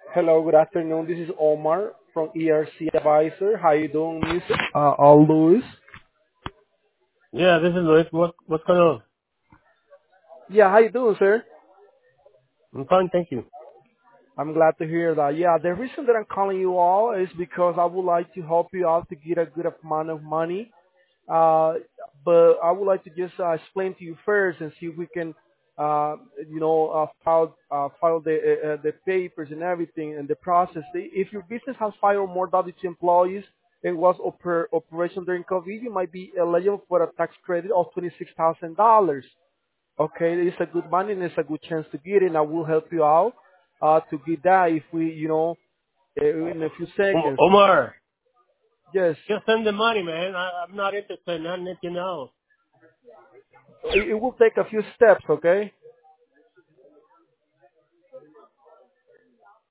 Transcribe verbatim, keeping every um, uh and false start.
Hello, good afternoon. This is Omar from E R C Advisor. How you doing, Mister Uh, All Lewis? Yeah, this is Luis. What what's going on? Yeah, how you doing, sir? I'm fine, thank you. I'm glad to hear that. Yeah, the reason that I'm calling you all is because I would like to help you out to get a good amount of money. Uh, but I would like to just uh, explain to you first and see if we can, uh, you know, uh, file uh, file the uh, uh, the papers and everything and the process. If your business has five or more W two employees and was oper- operation during COVID, you might be eligible for a tax credit of twenty-six thousand dollars. Okay, it's a good money and it's a good chance to get it. And I will help you out uh, to get that if we, you know, uh, in a few O- seconds. Omar, Yes, just send the money, man. I, I'm not interested in nothing you know. it, it will take a few steps. Okay.